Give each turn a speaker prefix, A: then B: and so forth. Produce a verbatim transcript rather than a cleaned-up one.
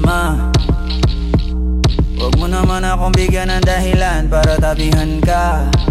A: Ma, huwag mo naman akong bigyan ng dahilan para tabihan ka.